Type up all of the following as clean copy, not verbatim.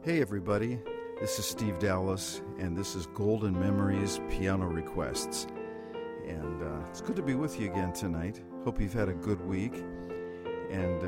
Hey everybody, this is Steve Dallas, and this is Golden Memories Piano Requests. And it's good to be with you again tonight. Hope you've had a good week. And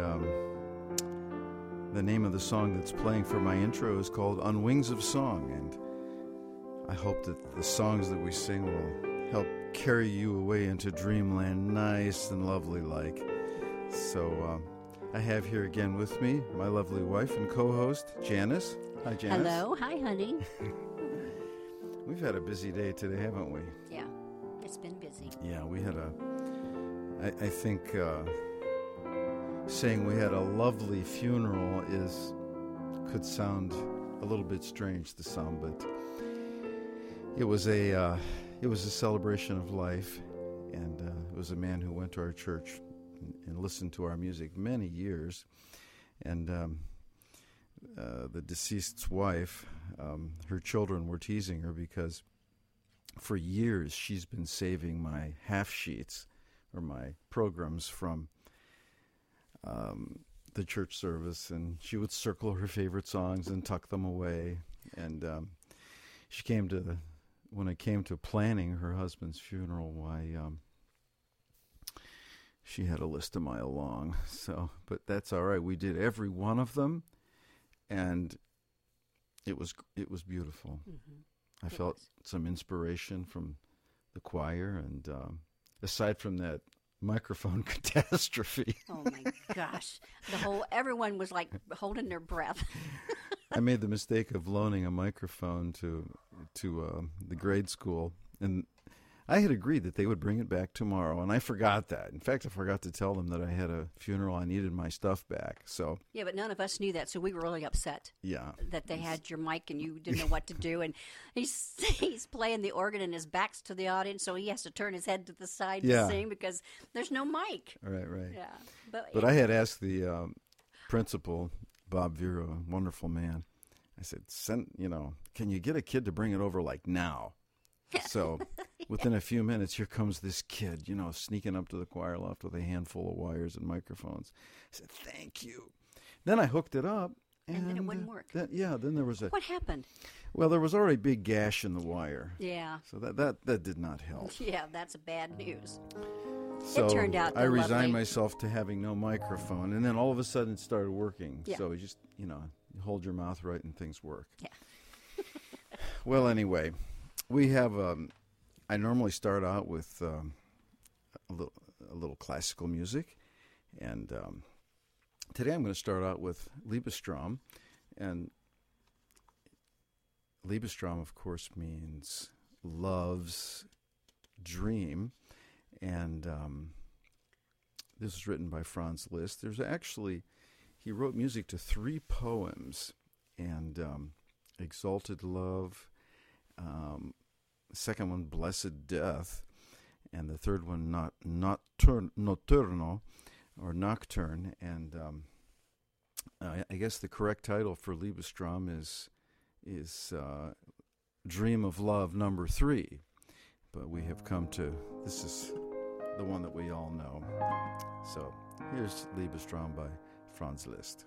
the name of the song that's playing for my intro is called On Wings of Song. And I hope that the songs that we sing will help carry you away into dreamland, nice and lovely like. So I have here again with me my lovely wife and co-host, Janice. Hi, Janice. Hello. Hi, honey. We've had a busy day today, haven't we? Yeah, it's been busy. Yeah, we had I think saying we had a lovely funeral could sound a little bit strange to some, but it was a celebration of life, and it was a man who went to our church and listened to our music many years, and the deceased's wife, her children were teasing her because for years she's been saving my half sheets or my programs from the church service, and she would circle her favorite songs and tuck them away. And when it came to planning her husband's funeral, she had a list a mile long. So, but that's all right. We did every one of them, and it was beautiful. Mm-hmm. I felt some inspiration from the choir, and aside from that microphone catastrophe. Oh my gosh. Everyone was like holding their breath. I made the mistake of loaning a microphone to the grade school, and I had agreed that they would bring it back tomorrow, and I forgot that. In fact, I forgot to tell them that I had a funeral. I needed my stuff back. So yeah, but none of us knew that, so we were really upset. Yeah, that they had your mic and you didn't know what to do, and he's playing the organ and his back's to the audience, so he has to turn his head to the side to sing because there's no mic. Right. Yeah, but I had asked the principal, Bob Vera, a wonderful man. I said, can you get a kid to bring it over like now? So within a few minutes, here comes this kid, sneaking up to the choir loft with a handful of wires and microphones. I said, thank you. Then I hooked it up. And then it wouldn't work. Then there was What happened? Well, there was already a big gash in the wire. Yeah. So that did not help. Yeah, that's bad news. So it turned out I resigned lovely. myself to having no microphone, and then all of a sudden it started working. Yeah. So you just, you hold your mouth right and things work. Yeah. Well, anyway, we have, I normally start out with a little classical music, and today I'm going to start out with Liebesstrom, and Liebesstrom, of course, means love's dream, and this was written by Franz Liszt. He wrote music to 3 poems, and Exalted Love, the second one, Blessed Death, and the third one, Notturno, or Nocturne, and I guess the correct title for Liebesstrom is Dream of Love number 3, but we have come to, this is the one that we all know. So here's Liebesstrom by Franz Liszt.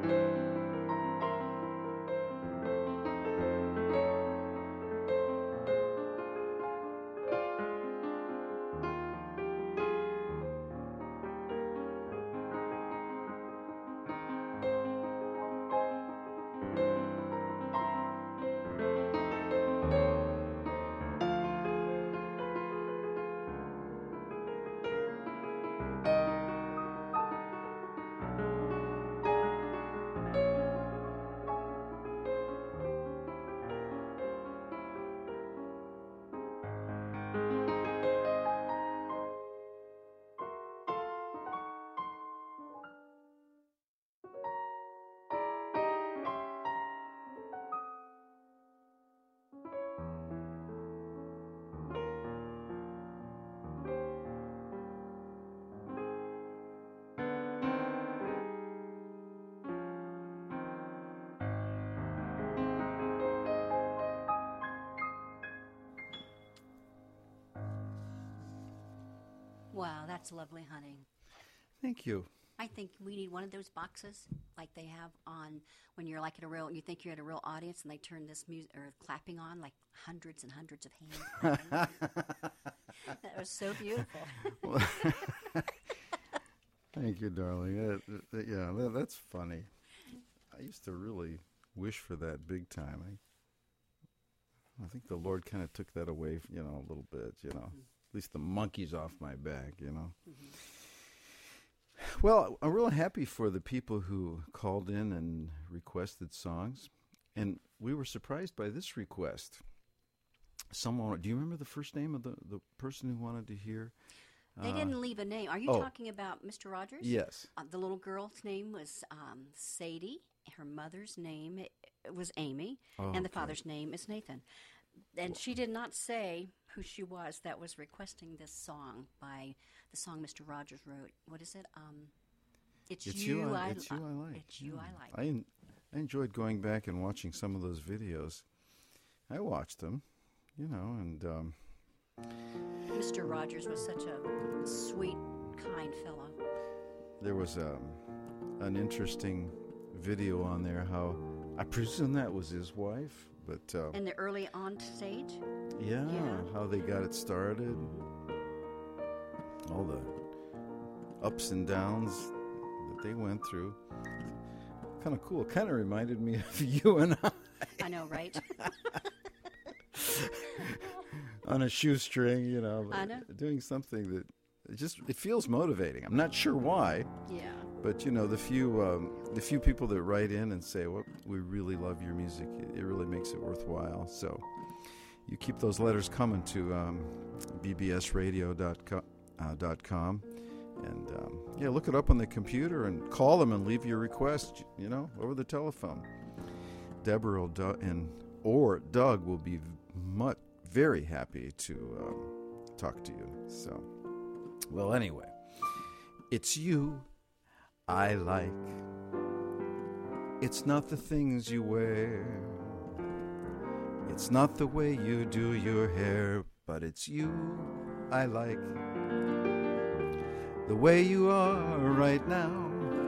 Wow, that's lovely, honey. Thank you. I think we need one of those boxes like they have on when you're like at a real, you think you're at a real audience and they turn this music or clapping on like hundreds and hundreds of hands. That was so beautiful. Thank you, darling. That's funny. I used to really wish for that big time. I think the Lord kind of took that away, a little bit, Mm-hmm. At least the monkey's off my back, Mm-hmm. Well, I'm real happy for the people who called in and requested songs. And we were surprised by this request. Do you remember the first name of the person who wanted to hear? They didn't leave a name. Are you talking about Mr. Rogers? Yes. The little girl's name was Sadie. Her mother's name was Amy. And the father's name is Nathan. And she did not say who she was that was requesting this song by the song Mr. Rogers wrote. What is it? It's you I like. It's you I like. I enjoyed going back and watching some of those videos. I watched them, and... Mr. Rogers was such a sweet, kind fellow. There was an interesting video on there how I presume that was his wife, but in the early on stage. Yeah, how they got it started, all the ups and downs that they went through. Kind of cool. Kind of reminded me of you and I. I know, right? On a shoestring, I know. Doing something that it feels motivating. I'm not sure why. Yeah. But the few people that write in and say, "Well, we really love your music," it really makes it worthwhile. So you keep those letters coming to bbsradio.com, and look it up on the computer and call them and leave your request. Over the telephone. Deborah or Doug will be very happy to talk to you. So, well, anyway, it's you I like. It's not the things you wear. It's not the way you do your hair, but it's you I like. The way you are right now,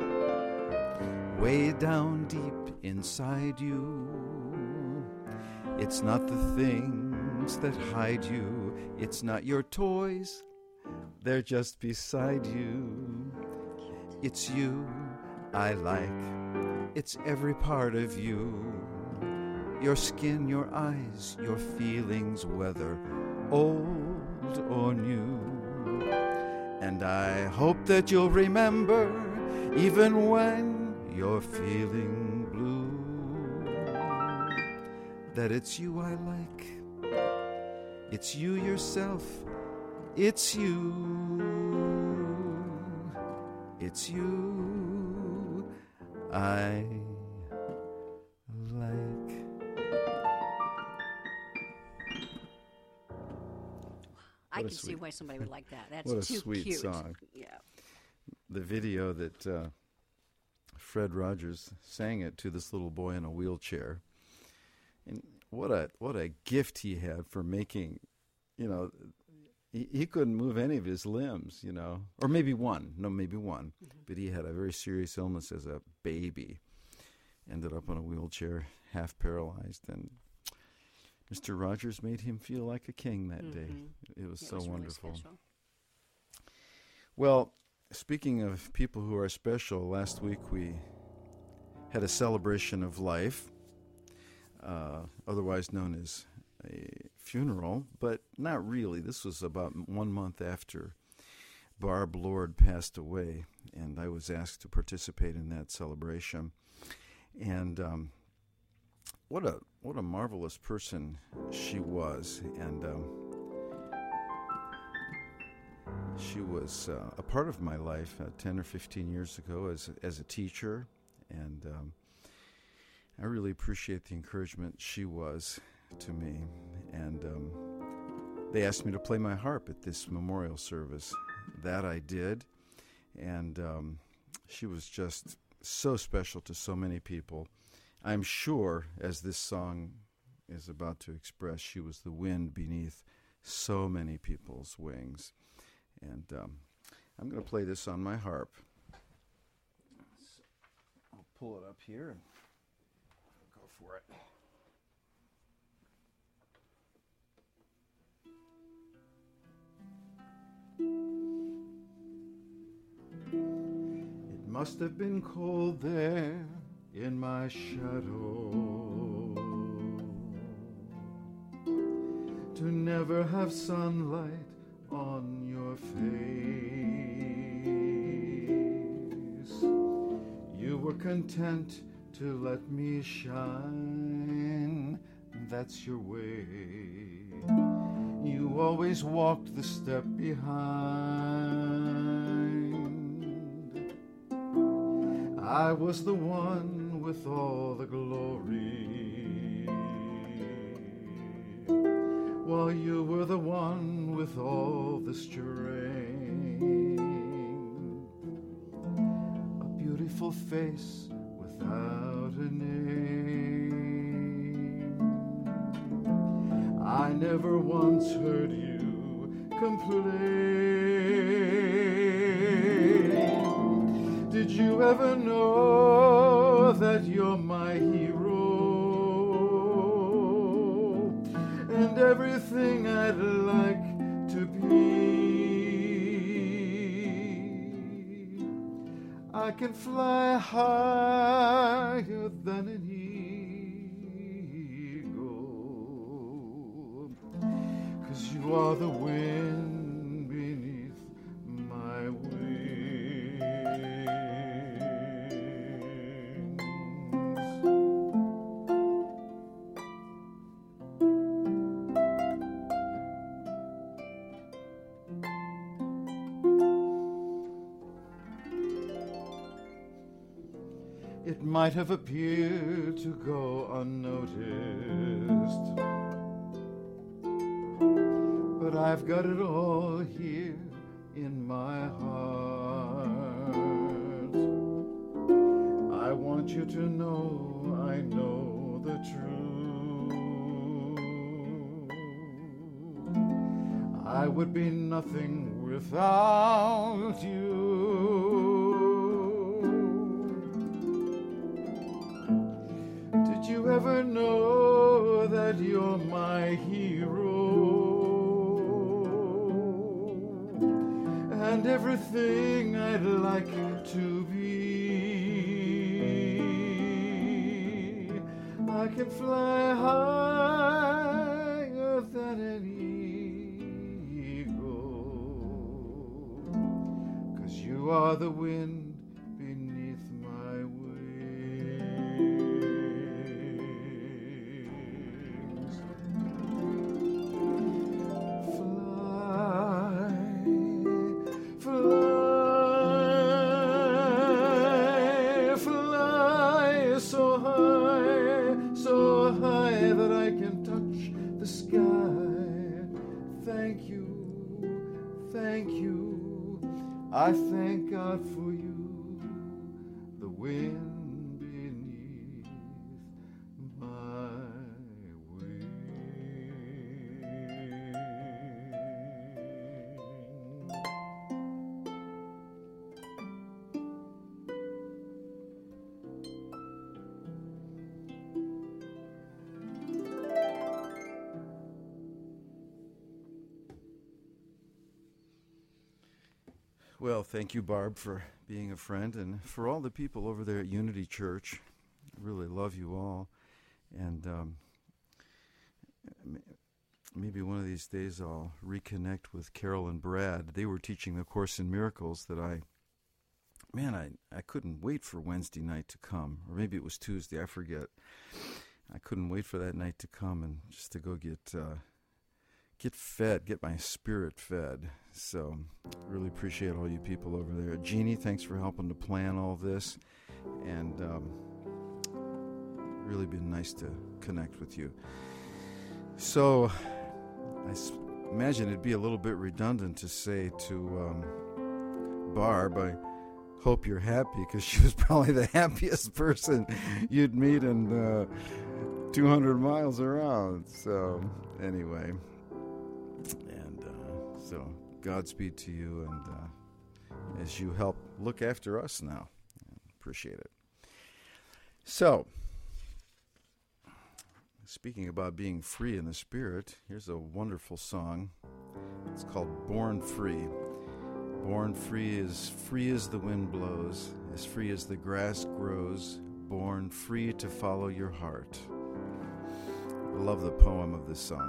way down deep inside you. It's not the things that hide you. It's not your toys, they're just beside you. It's you I like. It's every part of you. Your skin, your eyes, your feelings, whether old or new. And I hope that you'll remember, even when you're feeling blue, that it's you I like. It's you yourself. It's you. It's you I like. I can see why somebody would like that. That's what a too sweet cute. Song. Yeah. The video that Fred Rogers sang it to this little boy in a wheelchair, and what a gift he had for making, he couldn't move any of his limbs, or maybe one, but he had a very serious illness as a baby, ended up in a wheelchair, half paralyzed, and Mr. Rogers made him feel like a king that day. It was so wonderful. Really special. Well, speaking of people who are special, last week we had a celebration of life, otherwise known as a funeral, but not really. This was about 1 month after Barb Lord passed away, and I was asked to participate in that celebration. And what a marvelous person she was, and she was a part of my life 10 or 15 years ago as a teacher, and I really appreciate the encouragement she was to me. And they asked me to play my harp at this memorial service. That I did, and she was just so special to so many people. I'm sure, as this song is about to express, she was the wind beneath so many people's wings. And I'm going to play this on my harp. So I'll pull it up here and go for it. It must have been cold there in my shadow to never have sunlight on your face. You were content to let me shine, that's your way. You always walked the step behind. I was the one with all the glory, while you were the one with all the strength. A beautiful face without a name. I never once heard you complain. Did you ever know that you're my hero and everything I'd like to be? I can fly higher than an eagle, 'cause you are the wind beneath my wings. It might have appeared to go unnoticed, but I've got it all here in my heart. I want you to know I know the truth. I would be nothing without you. Did you ever know that you're my hero and everything I'd like to be? I can fly higher than an eagle, 'cause you are the wind beneath my wings. Fly so high that I can touch the sky. Thank you, I thank God for you, the wind beneath my wings. Well, thank you, Barb, for being a friend, and for all the people over there at Unity Church. I really love you all. And maybe one of these days I'll reconnect with Carol and Brad. They were teaching the Course in Miracles that I couldn't wait for Wednesday night to come. Or maybe it was Tuesday, I forget. I couldn't wait for that night to come and just to go get fed, get my spirit fed. So really appreciate all you people over there. Jeannie, thanks for helping to plan all this. And really been nice to connect with you. So I imagine it'd be a little bit redundant to say to Barb, I hope you're happy, because she was probably the happiest person you'd meet in 200 miles around. So anyway, and so Godspeed to you, and as you help look after us now. Appreciate it. So, speaking about being free in the spirit, here's a wonderful song. It's called Born Free. Born free as the wind blows, as free as the grass grows, born free to follow your heart. I love the poem of this song.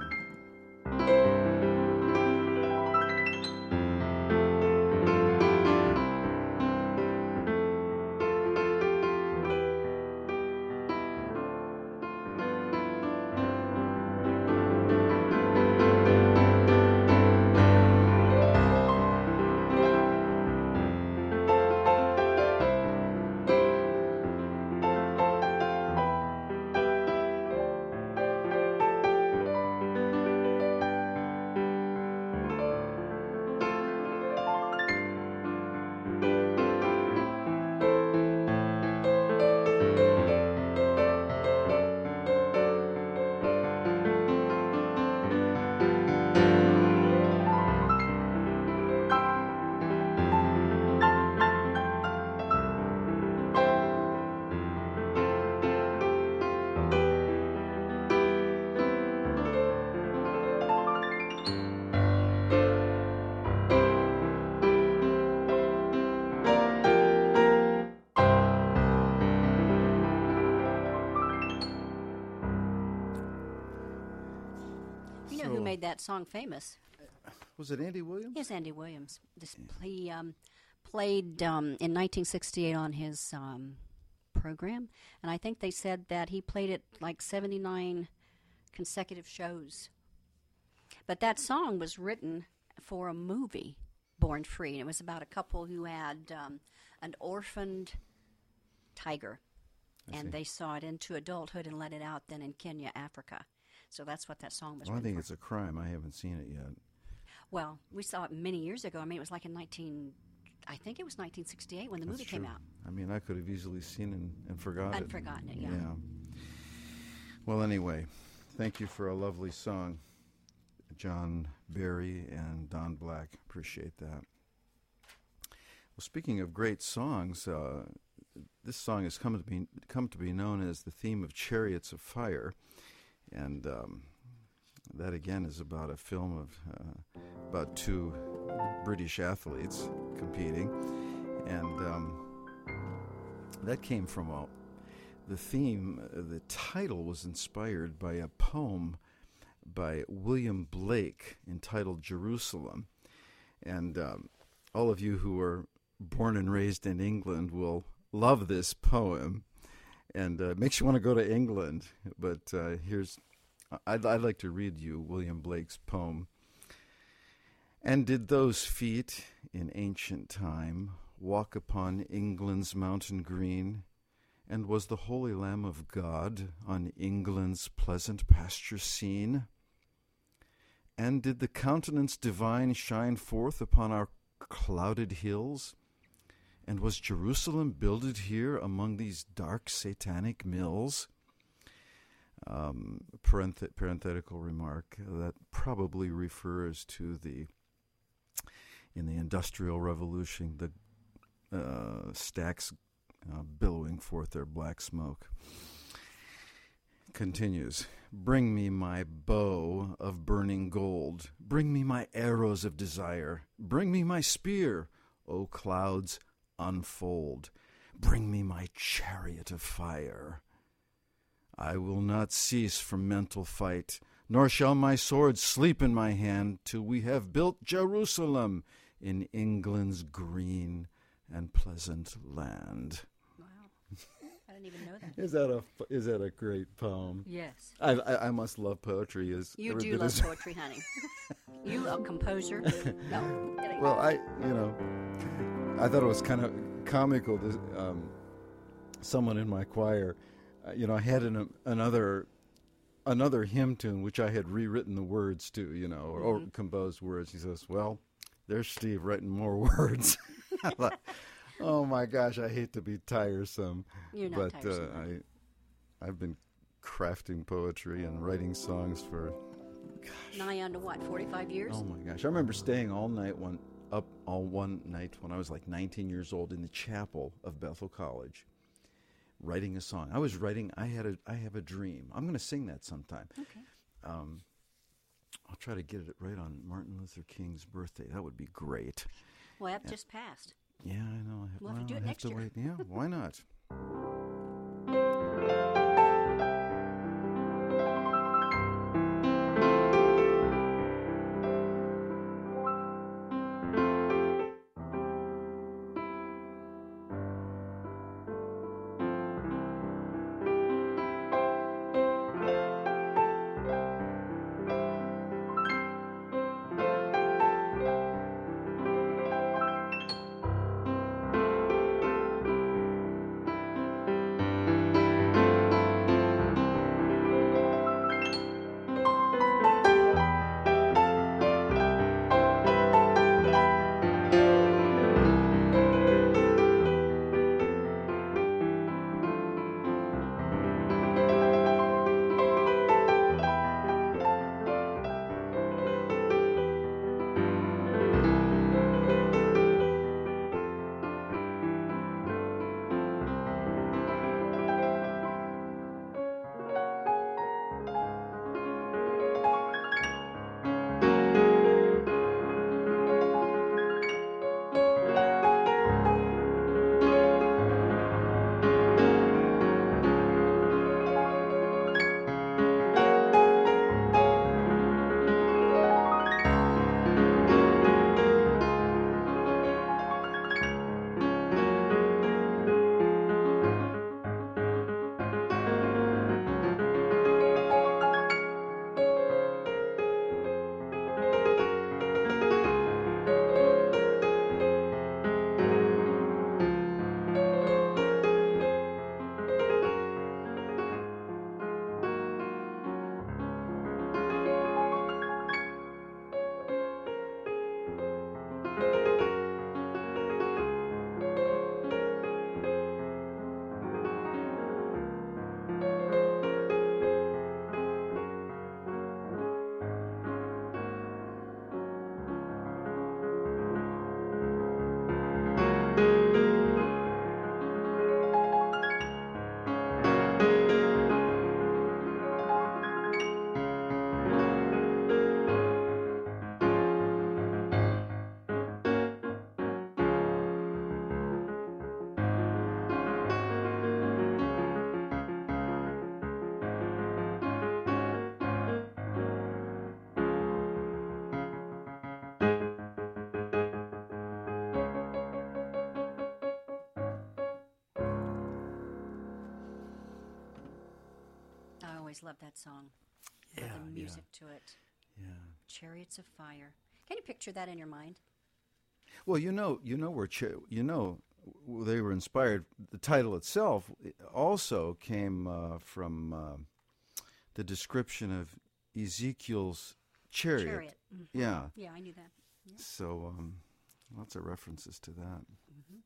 Made that song famous. Was it Andy Williams? Yes, Andy Williams. He played in 1968 on his program, and I think they said that he played it like 79 consecutive shows. But that song was written for a movie, Born Free, and it was about a couple who had an orphaned tiger, and they saw it into adulthood and let it out then in Kenya, Africa. So that's what that song was. Well, I think it's a crime. I haven't seen it yet. Well, we saw it many years ago. I mean, it was like in 1968 when the movie came out. I mean, I could have easily seen and forgotten it. And forgotten it, yeah. Well, anyway, thank you for a lovely song, John Barry and Don Black. Appreciate that. Well, speaking of great songs, this song has come to be known as the theme of Chariots of Fire. And that, again, is about a film of about two British athletes competing. And that came from the theme. The title was inspired by a poem by William Blake entitled Jerusalem. And all of you who are born and raised in England will love this poem. And it makes you want to go to England. But I'd like to read you William Blake's poem. And did those feet in ancient time walk upon England's mountain green? And was the Holy Lamb of God on England's pleasant pasture seen? And did the countenance divine shine forth upon our clouded hills? And was Jerusalem builded here among these dark satanic mills? Parenthetical remark, that probably refers to in the Industrial Revolution, the stacks billowing forth their black smoke. Continues, bring me my bow of burning gold, bring me my arrows of desire, bring me my spear, O clouds, unfold. Bring me my chariot of fire. I will not cease from mental fight, nor shall my sword sleep in my hand till we have built Jerusalem in England's green and pleasant land. Wow. I didn't even know that. Is that a great poem? Yes. I must love poetry. You do love poetry, honey. You a composer? No. Well, I thought it was kind of comical. Someone in my choir, I had another hymn tune which I had rewritten the words to, or composed words. He says, "Well, there's Steve writing more words." I thought, oh my gosh, I hate to be tiresome. You're not tiresome. I've been crafting poetry and writing songs for, nigh on to what, 45 years? Oh my gosh, I remember staying all night one night when I was like 19 years old in the chapel of Bethel College, writing a song. I have a dream. I'm going to sing that sometime. Okay. I'll try to get it right on Martin Luther King's birthday. That would be great. Well, that just passed. Yeah, I know. We'll have to do it next year. Wait. Yeah, why not? Love that song. Yeah, the music to it. Yeah. Chariots of Fire. Can you picture that in your mind? Well, they were inspired. The title itself also came from the description of Ezekiel's chariot. Mm-hmm. Yeah. Yeah, I knew that. Yeah. So lots of references to that. Mm-hmm.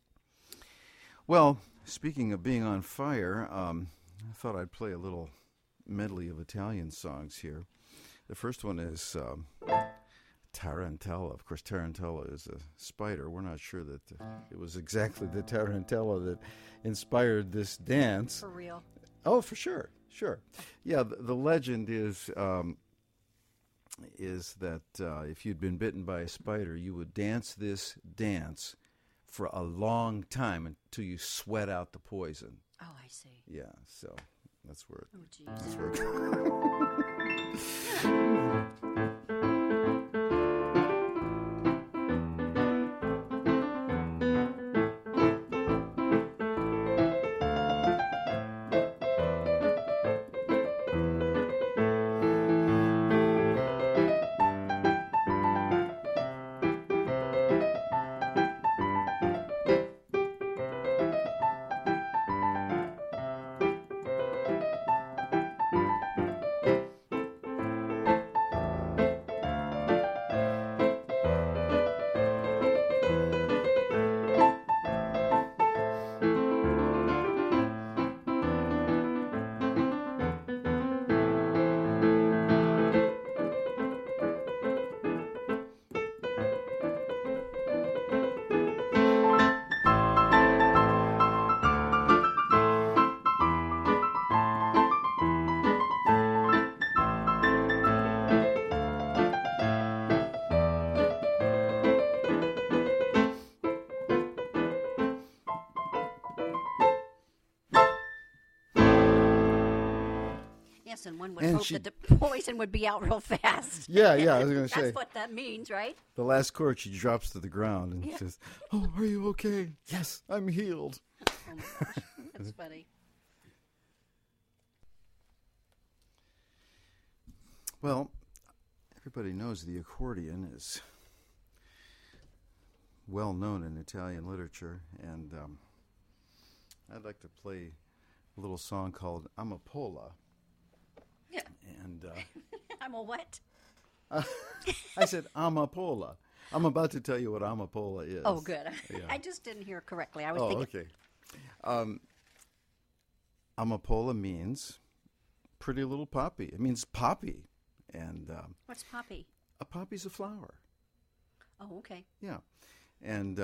Well, speaking of being on fire, I thought I'd play a little medley of Italian songs here. The first one is Tarantella. Of course, Tarantella is a spider. We're not sure that it was exactly the Tarantella that inspired this dance. For real? Oh, for sure. Yeah, the legend is is that if you'd been bitten by a spider, you would dance this dance for a long time until you sweat out the poison. Oh, I see. Yeah, so that's where it, Oh, geez. that's where it Yes, and one would And hope she- that the poison would be out real fast. Yeah, I was going to say. That's what that means, right? The last chord, she drops to the ground and Yeah. says, "Oh, are you okay? Yes, I'm healed." Oh my gosh, that's funny. Well, everybody knows the accordion is well known in Italian literature, and I'd like to play a little song called Amapola. Yeah. And I'm a what? I said Amapola. I'm about to tell you what Amapola is. Oh, good. Yeah. I just didn't hear correctly. I was Oh, thinking. okay. Amapola means pretty little poppy. It means poppy, and What's poppy? a poppy's a flower. Oh, okay. Yeah, and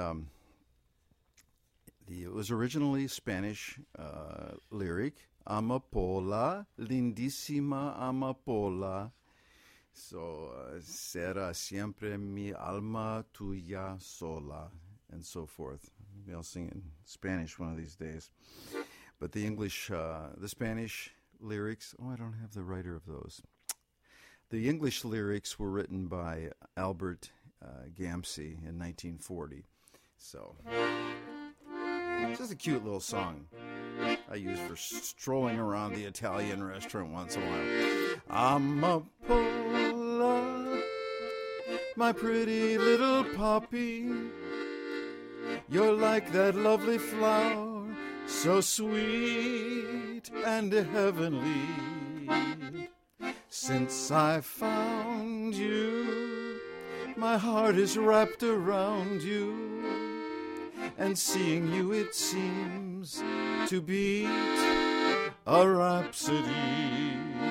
it was originally Spanish lyric, Amapola, lindísima Amapola. So, será siempre mi alma tuya sola, and so forth. Maybe I'll sing in Spanish one of these days. But the English, the Spanish lyrics, I don't have the writer of those. The English lyrics were written by Albert Gamsey in 1940. So, it's just a cute little song I use for strolling around the Italian restaurant once in a while. Amapola, my pretty little poppy, you're like that lovely flower, so sweet and heavenly. Since I found you, my heart is wrapped around you, and seeing you it seems to beat a rhapsody.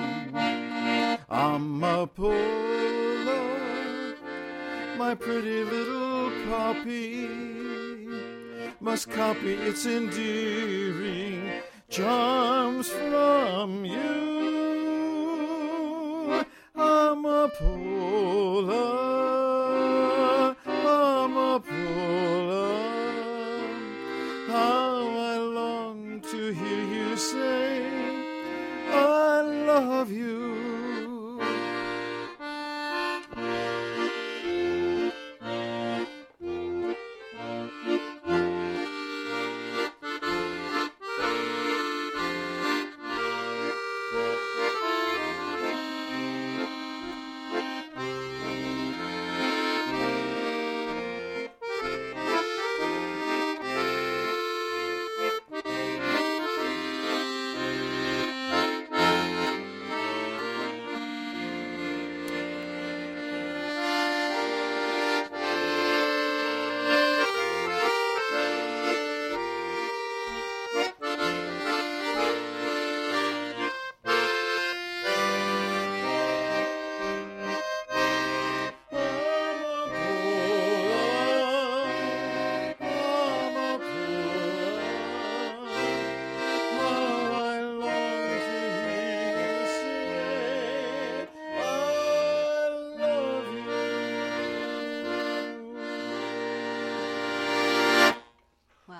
Amapola, my pretty little poppy, must copy its endearing charms from you. Amapola, Amapola, how I long to hear you say, I love you.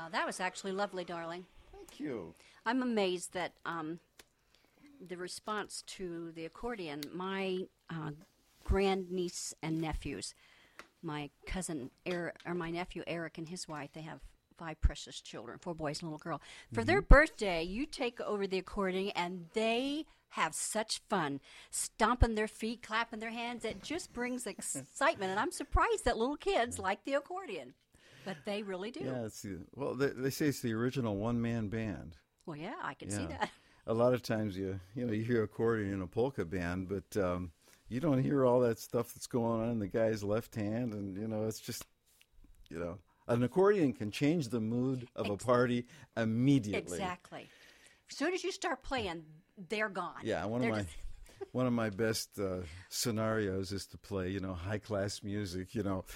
That was actually lovely, darling. Thank you. I'm amazed that the response to the accordion, my grandniece and nephews, my cousin Eric, or my nephew Eric and his wife, they have 5 precious children, 4 boys and a little girl. For their birthday, you take over the accordion, and they have such fun, stomping their feet, clapping their hands. It just brings excitement, and I'm surprised that little kids like the accordion, but they really do. Yeah, they say it's the original one-man band. Well, yeah, I can see that. A lot of times you hear accordion in a polka band, but you don't hear all that stuff that's going on in the guy's left hand, and it's just an accordion can change the mood of a party immediately. Exactly. As soon as you start playing, they're gone. Yeah, one of my best scenarios is to play high class music,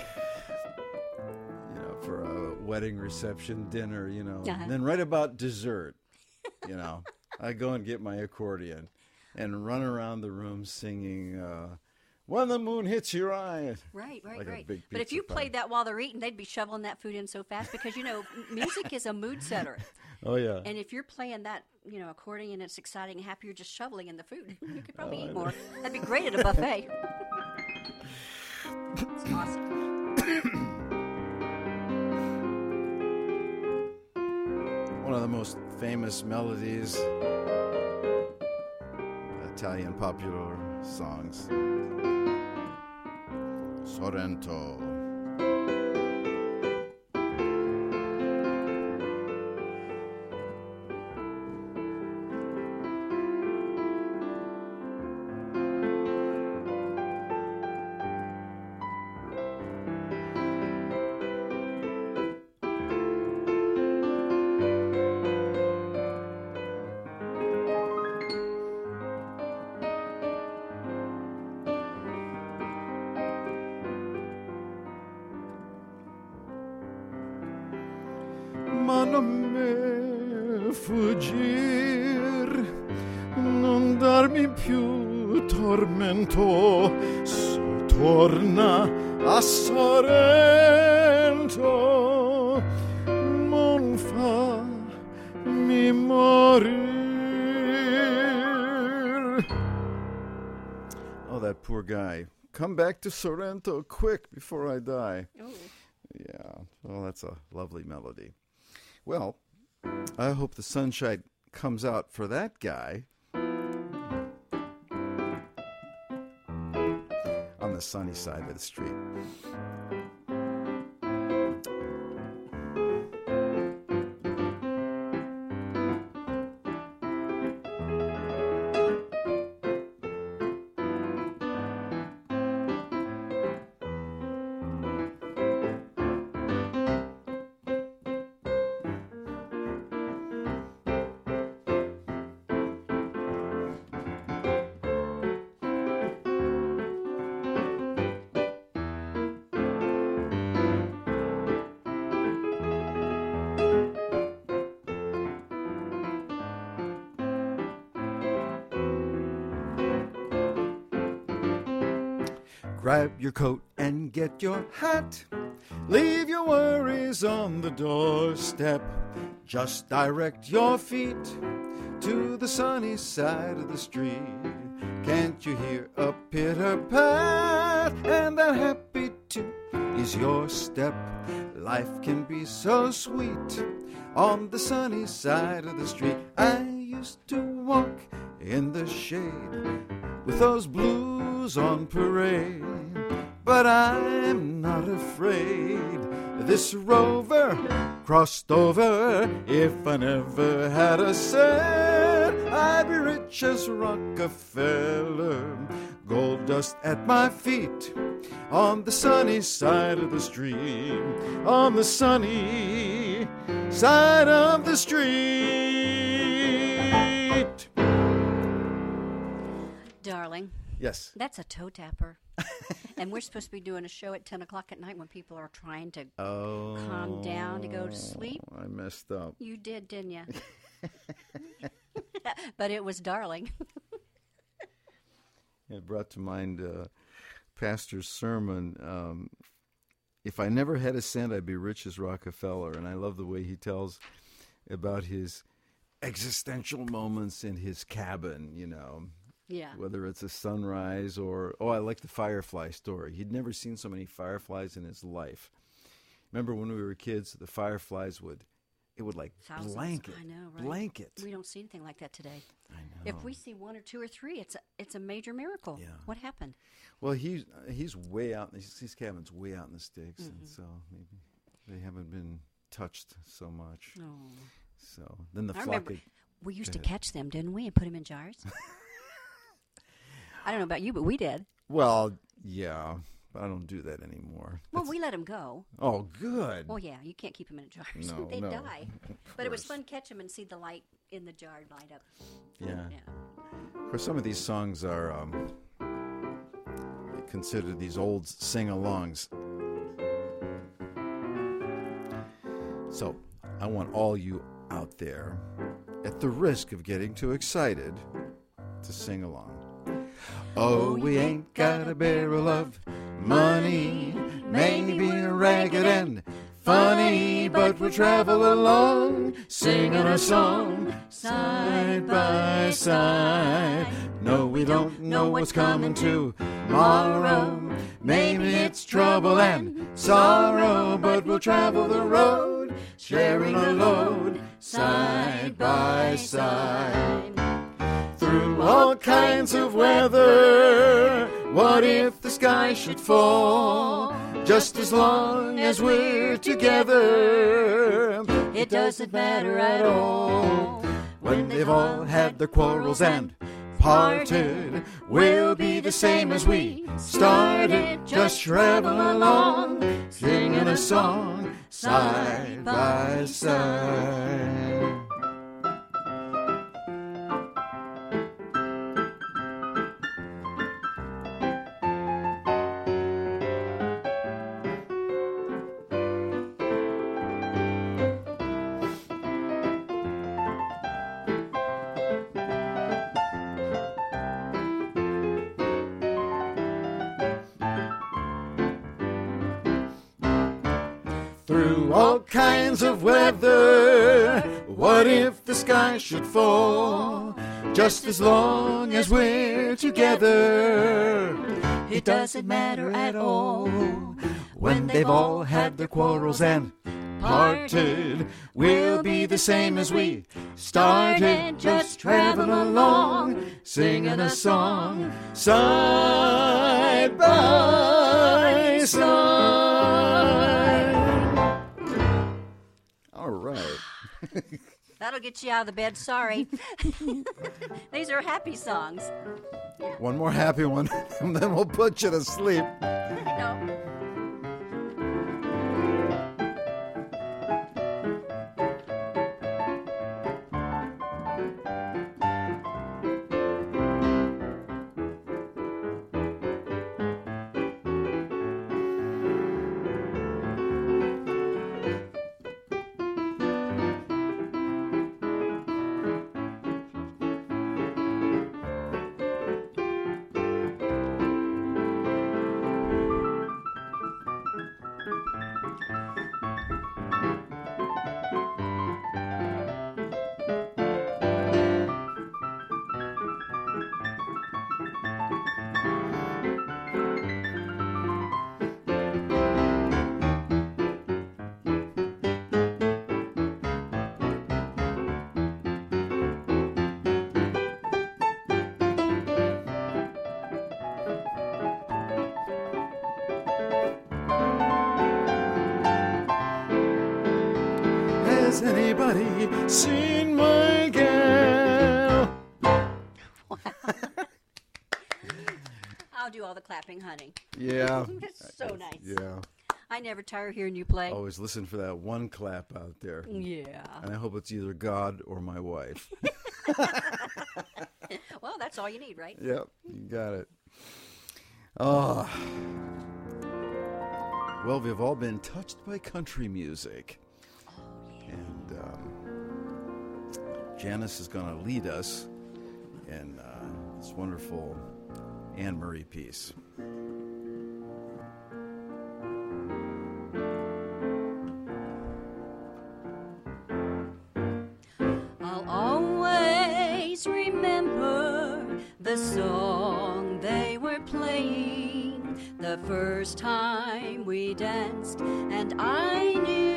for a wedding reception, dinner, and then right about dessert, I go and get my accordion and run around the room singing When the Moon Hits Your Eye. Right. Like but if you played that while they're eating, they'd be shoveling that food in so fast because, music is a mood setter. Oh, yeah. And if you're playing that, accordion and it's exciting and happy, you're just shoveling in the food. You could probably eat more. That'd be great at a buffet. It's awesome. One of the most famous melodies, Italian popular songs, Sorrento. Ma non me fuggir, non darmi più tormento, torna a Sorrento, non fammi morir. Oh, that poor guy. Come back to Sorrento quick before I die. Oh. Yeah, well, that's a lovely melody. Well, I hope the sunshine comes out for that guy on the sunny side of the street. Grab your coat and get your hat. Leave your worries on the doorstep. Just direct your feet to the sunny side of the street. Can't you hear a pitter-pat? And that happy tune is your step. Life can be so sweet on the sunny side of the street. I used to walk in the shade with those blues on parade, but I'm not afraid. This rover crossed over. If I never had a cent, I'd be rich as Rockefeller. Gold dust at my feet on the sunny side of the street. On the sunny side of the street. Darling. Yes. That's a toe tapper. And we're supposed to be doing a show at 10 o'clock at night when people are trying to calm down to go to sleep. I messed up. You did, didn't you? But it was darling. It brought to mind Pastor's sermon if I never had a cent, I'd be rich as Rockefeller. And I love the way he tells about his existential moments in his cabin, you know. Yeah. Whether it's a sunrise or, I like the firefly story. He'd never seen so many fireflies in his life. Remember when we were kids, the fireflies would like Thousands. blanket. I know, right? Blanket. We don't see anything like that today. I know. If we see one or two or three, it's a major miracle. Yeah. What happened? Well, he's way out. His cabin's way out in the sticks, and so maybe they haven't been touched so much. Oh. So then the I flock. remember we used to catch them, didn't we, and put them in jars? I don't know about you, but we did. Well, yeah, but I don't do that anymore. Well, we let them go. Oh, good. Well, yeah, you can't keep them in jars. No, They no. die. But it was fun to catch them and see the light in the jar light up. Yeah. Yeah. Of course, some of these songs are considered these old sing-alongs. So I want all you out there, at the risk of getting too excited, to sing along. Oh, we ain't got a barrel of money, maybe a ragged and funny, but we'll travel along, singing our song, side by side. No, we don't know what's coming tomorrow. Maybe it's trouble and sorrow, but we'll travel the road, sharing a load, side by side. Through all kinds of weather, what if the sky should fall? Just as long as we're together, it doesn't matter at all. When they've all had their quarrels and parted, we'll be the same as we started, just traveling along, singing a song, side by side. Through all kinds of weather, what if the sky should fall? Just as long as we're together, it doesn't matter at all. When they've all had their quarrels and parted, we'll be the same as we started, just traveling along, singing a song, side by side. All right. That'll get you out of the bed. Sorry. These are happy songs. One more happy one, and then we'll put you to sleep. No. Has anybody seen my gal? I'll do all the clapping, honey. Yeah. It's so nice. Yeah. I never tire hearing you play. Always listen for that one clap out there. Yeah. And I hope it's either God or my wife. Well, that's all you need, right? Yep, you got it. Oh. Well, we've all been touched by country music. Oh, yeah. And Janice is going to lead us in this wonderful Anne Murray piece. song they were playing the first time we danced, and I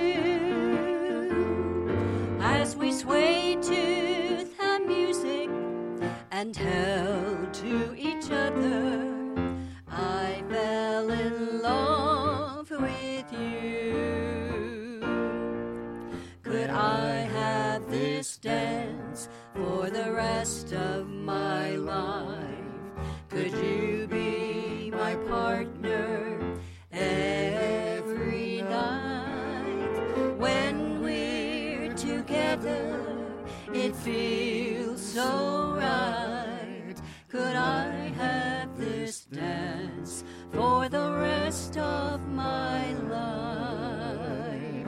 knew as we swayed to the music and held to each other, I fell in love with you. Could I have this dance for the rest of my life? Could you be my partner every night? When we're together, it feels so right. Could I have this dance for the rest of my life?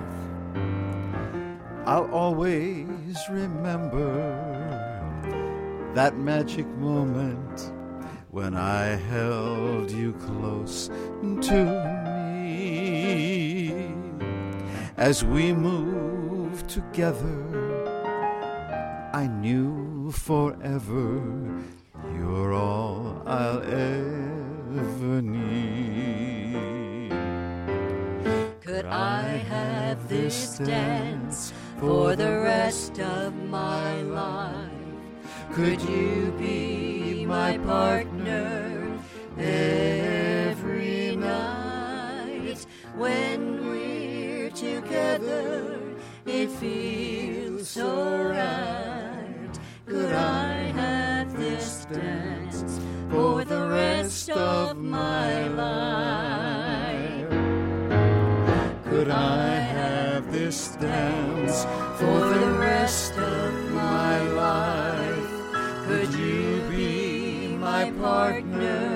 I'll always remember that magic moment when I held you close to me. As we moved together, I knew forever you're all I'll ever need. Could I have this dance for the rest of my life? Could you be my partner every night? When we're together, it feels so right. Could I have this dance for the rest of my life? Could I have this dance for the rest of my life? Could you be my partner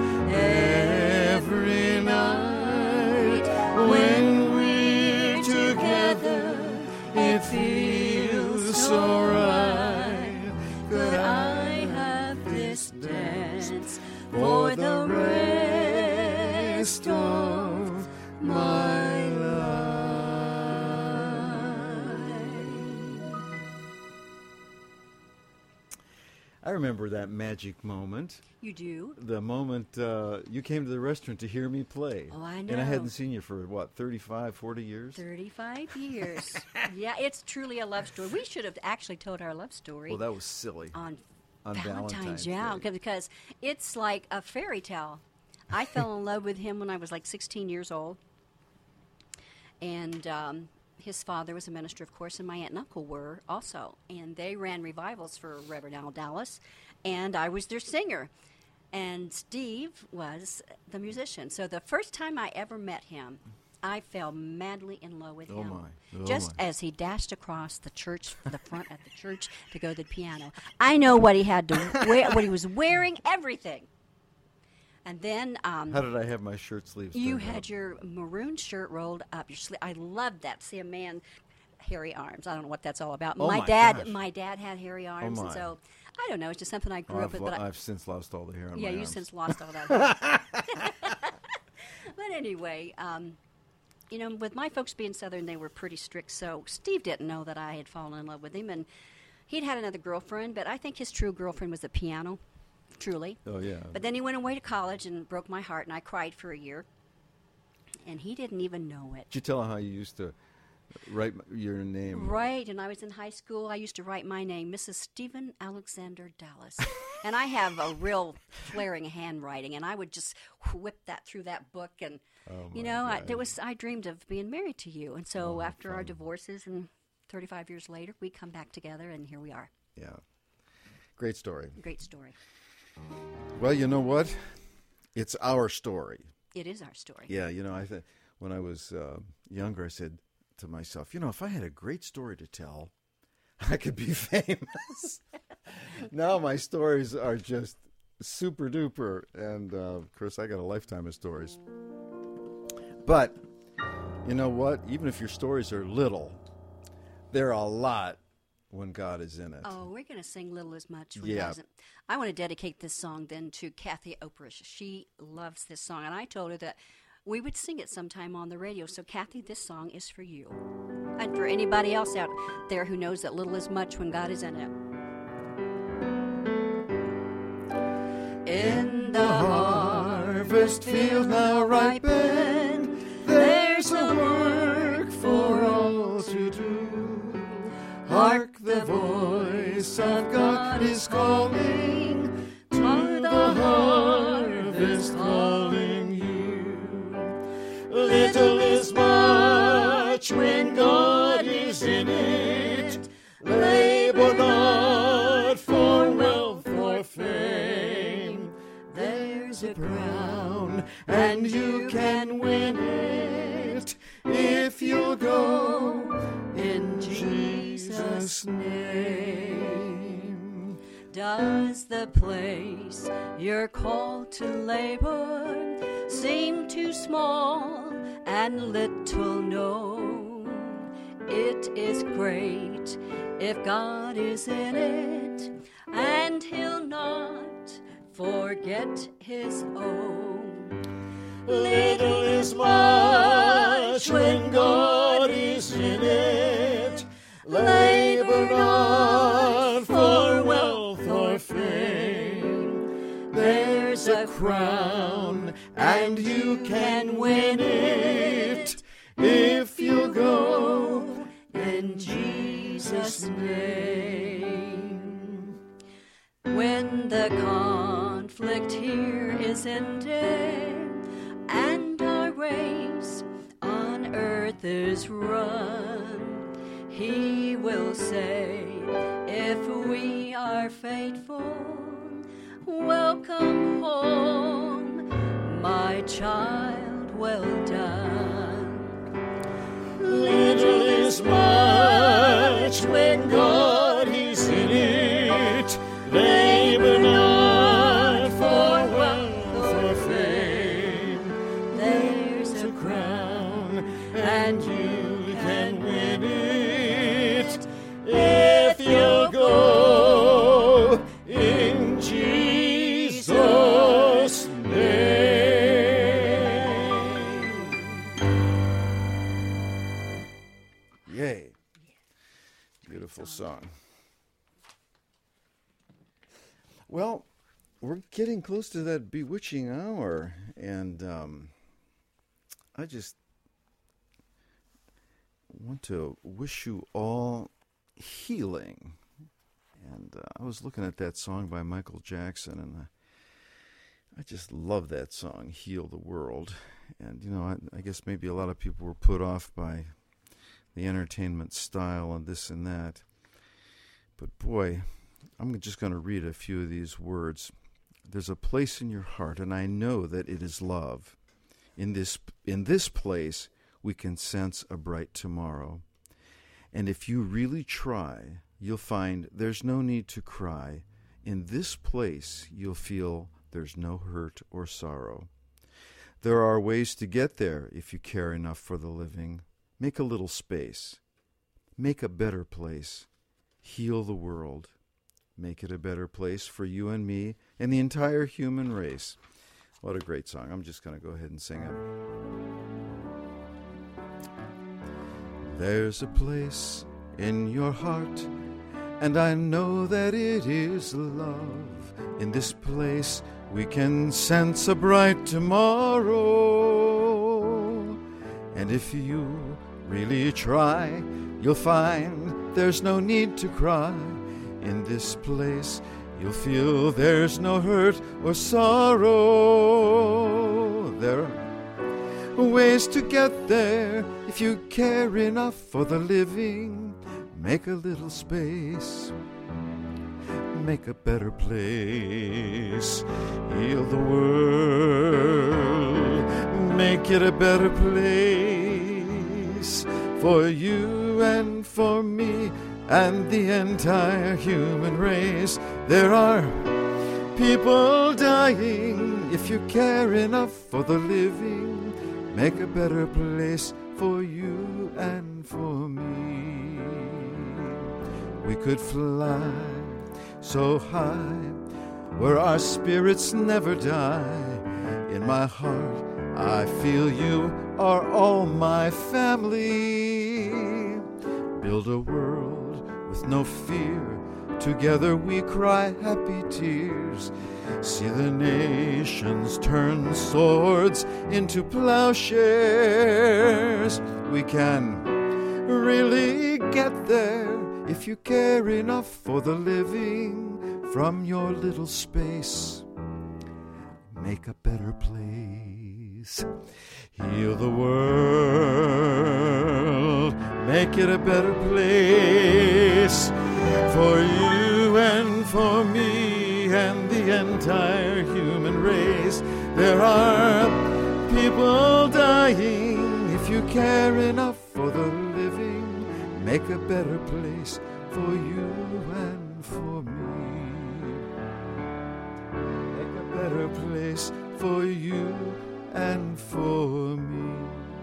every night? When we're together, it feels so right. Could I have this dance for the rest of my life? I remember that magic moment. You do? The moment you came to the restaurant to hear me play. Oh, I know. And I hadn't seen you for, what, 35, 40 years? 35 years. Yeah, it's truly a love story. We should have actually told our love story. Well, that was silly. On Valentine's yeah, Day. because it's like a fairy tale. I fell in love with him when I was like 16 years old. And his father was a minister, of course, and my aunt and uncle were also. And they ran revivals for Reverend Al Dallas, and I was their singer. And Steve was the musician. So the first time I ever met him, I fell madly in love with him. Just as he dashed across the church, the front of the church, to go to the piano. I know what he had to wear, what he was wearing, everything. And then How did I have my shirt sleeves you turned had up? your maroon shirt rolled up your sleeve. I loved that. See a man, hairy arms. I don't know what that's all about. Oh my my dad, gosh. my dad had hairy arms, and my. so I don't know. It's just something I grew up with. But I've since lost all the hair on yeah, my you arms. since lost all that. But anyway, you know, with my folks being Southern, they were pretty strict. So Steve didn't know that I had fallen in love with him, and he'd had another girlfriend. But I think his true girlfriend was the piano. Truly. Oh, yeah. But then he went away to college and broke my heart, and I cried for a year. And he didn't even know it. Did you tell him how you used to write your name? Right, and I was in high school. I used to write my name, Mrs. Stephen Alexander Dallas. And I have a real flaring handwriting, and I would just whip that through that book. And, you know, I dreamed of being married to you. And so after our divorces, and 35 years later, we come back together, and here we are. Yeah. Great story. Great story. Well, you know what? It's our story. It is our story. Yeah, you know, when I was younger, I said to myself, you know, if I had a great story to tell, I could be famous. Now my stories are just super duper, and of course, I got a lifetime of stories. But you know what? Even if your stories are little, they're a lot when God is in it. Oh, we're going to sing Little as Much when Yeah. God isn't. I want to dedicate this song then to Kathy Oprish. She loves this song, and I told her that we would sing it sometime on the radio. So, Kathy, this song is for you. And for anybody else out there who knows that little is much when God is in it. In the harvest field now ripened, there's a work for all to do. Hark, the voice of God is calling, to the harvest calling you. Little is much when God is in it. Labor not for wealth or fame. There's a crown, and you can win it if you'll go in Jesus' name. Does the place you're called to labor seem too small and little known? It is great if God is in it, and He'll not forget His own. Little is much when God is in it. Labor not for wealth or fame. There's a crown, and you can win it if you go in Jesus' name. When the conflict here is ended, and our race on earth is run, He will say, if we are faithful, welcome home, my child, well done. Little is much when God is in it. Labor not for wealth or fame. There's a crown, and you can win it if you go in Jesus' name. Yay. Beautiful song. Well, we're getting close to that bewitching hour, and I just want to wish you all healing. And I was looking at that song by Michael Jackson, and I just love that song, Heal the World. And, you know, I guess maybe a lot of people were put off by the entertainment style and this and that. But, boy, I'm just going to read a few of these words. There's a place in your heart, and I know that it is love. In this place, we can sense a bright tomorrow. And if you really try, you'll find there's no need to cry. In this place, you'll feel there's no hurt or sorrow. There are ways to get there if you care enough for the living. Make a little space. Make a better place. Heal the world. Make it a better place for you and me and the entire human race. What a great song. I'm just going to go ahead and sing it. There's a place in your heart, and I know that it is love. In this place we can sense a bright tomorrow. And if you really try, you'll find there's no need to cry. In this place you'll feel there's no hurt or sorrow. There are ways to get there if you care enough for the living. Make a little space. Make a better place. Heal the world. Make it a better place for you and for me and the entire human race. There are people dying. If you care enough for the living, make a better place for you and for me. We could fly so high where our spirits never die. In my heart I feel you are all my family. Build a world with no fear Together we cry happy tears. See the nations turn swords into plowshares. We can really get there if you care enough for the living. From your little space, make a better place. Heal the world, make it a better place. For you and for me and the entire human race. There are people dying. If you care enough for the living, make a better place for you and for me. Make a better place for you and for me.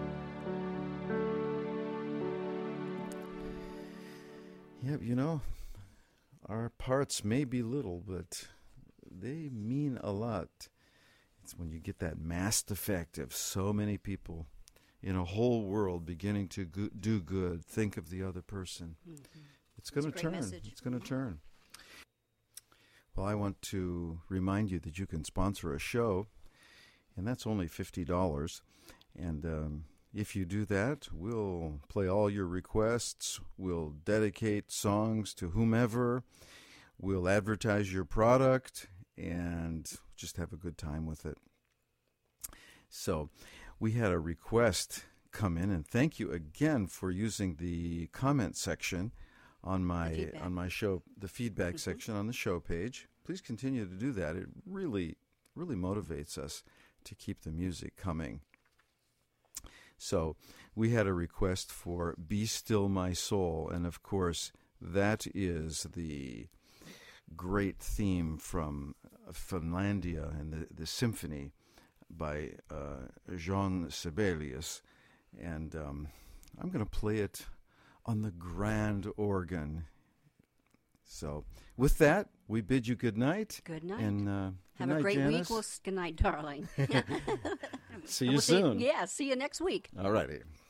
Yep, you know, our parts may be little, but they mean a lot. It's when you get that mass effect of so many people in a whole world beginning to do good, think of the other person. Mm-hmm. It's going to turn. Message. It's going to turn. Well, I want to remind you that you can sponsor a show, and that's only $50. And if you do that, we'll play all your requests. We'll dedicate songs to whomever. We'll advertise your product and just have a good time with it. So we had a request come in, and thank you again for using the comment section on my show, the feedback section on the show page. Please continue to do that. It really, really motivates us to keep the music coming. So we had a request for Be Still My Soul, and of course that is the great theme from Finlandia and the symphony by Jean Sibelius. And I'm going to play it on the grand organ. So with that, we bid you good night. Good night. And have good a night, great Janice. week. Well, good night, darling. See you soon. See you next week. All righty.